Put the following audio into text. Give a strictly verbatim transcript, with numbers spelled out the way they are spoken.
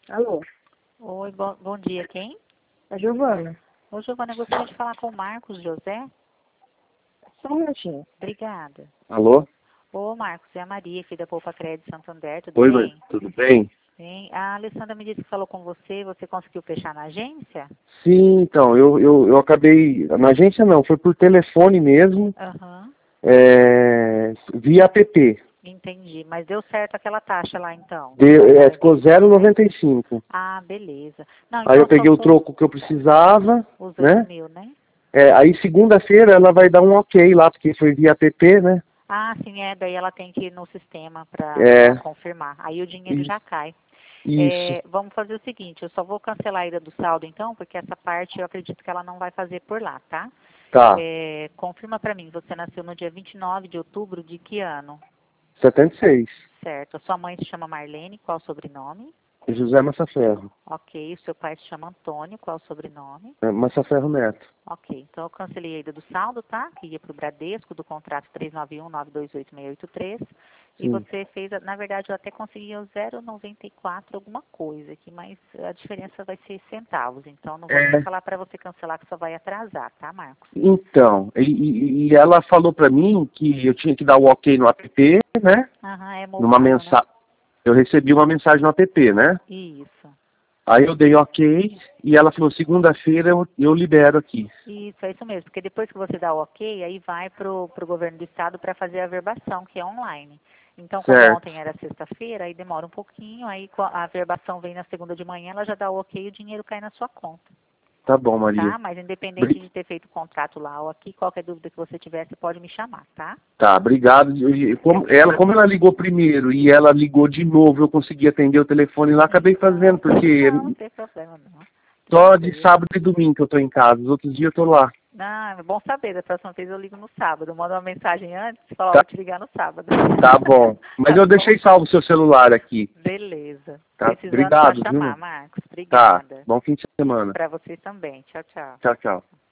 Alô, Oi, bom, bom dia, quem? é Giovana. Ô, Giovana, eu gostaria de falar com o Marcos José. Só um minutinho. Obrigada. Alô? Ô, Marcos, é a Maria, aqui da Poupa Crédito Santander, tudo Oi, bem? tudo bem? Bem, a Alessandra me disse que falou com você, você conseguiu fechar na agência? Sim, então, eu, eu, eu acabei... Na agência não, foi por telefone mesmo, Aham, é, via app. entendi. Mas deu certo aquela taxa lá, então? De, é, ficou zero vírgula noventa e cinco. Ah, beleza. Não, Aí então eu peguei só o foi troco que eu precisava, os oito né? mil, né? É, aí segunda-feira ela vai dar um ok lá, porque foi via app, né? Ah, sim, é, daí ela tem que ir no sistema para É, confirmar. Aí o dinheiro isso. já cai. Isso. É, vamos fazer o seguinte, eu só vou cancelar a ida do saldo então, porque essa parte eu acredito que ela não vai fazer por lá, tá? Tá, É, confirma para mim, você nasceu no dia vinte e nove de outubro de que ano? setenta e seis. Certo. A sua mãe se chama Marlene, qual o sobrenome? José Massaferro. Ok. O seu pai se chama Antônio, qual o sobrenome? É, Massaferro Neto. Ok. Então eu cancelei a ida do saldo, tá? Que ia para o Bradesco, do contrato três nove um nove dois oito seis oito três. E Sim. você fez, a- na verdade, eu até consegui o zero vírgula noventa e quatro alguma coisa aqui, mas a diferença vai ser centavos. Então não vou É. nem falar para você cancelar que só vai atrasar, tá, Marcos? Então, e, e- e ela falou pra mim que eu tinha que dar o ok no app, né? Aham, é Numa multado, né? mensagem. Eu recebi uma mensagem no app, né? Isso. Aí eu dei ok e ela falou, segunda-feira eu, eu libero aqui. Isso, é isso mesmo, porque depois que você dá o ok, aí vai pro, pro governo do estado para fazer a averbação, que é online. Então, como Certo. ontem era sexta-feira, aí demora um pouquinho, aí co- a averbação vem na segunda de manhã, ela já dá o ok e o dinheiro cai na sua conta, Tá bom, Maria. tá? Mas independente Bri- de ter feito o contrato lá ou aqui, qualquer dúvida que você tiver, você pode me chamar, tá? Tá, obrigado. E como ela, como ela ligou primeiro e ela ligou de novo, eu consegui atender o telefone lá, acabei fazendo, porque Não, não tem problema não. só de Tranquilo. sábado e domingo que eu tô em casa, os outros dias eu tô lá. Não, é bom saber, da próxima vez eu ligo no sábado. Manda uma mensagem antes e fala, ó, Tá, vou te ligar no sábado. tá bom. Mas Tá eu bom? deixei salvo o seu celular aqui. Beleza. Tá? Precisando, só Obrigado, chamar, viu? Marcos. Tá. Obrigada. Bom fim de semana. Para você também. Tchau, tchau. Tchau, tchau.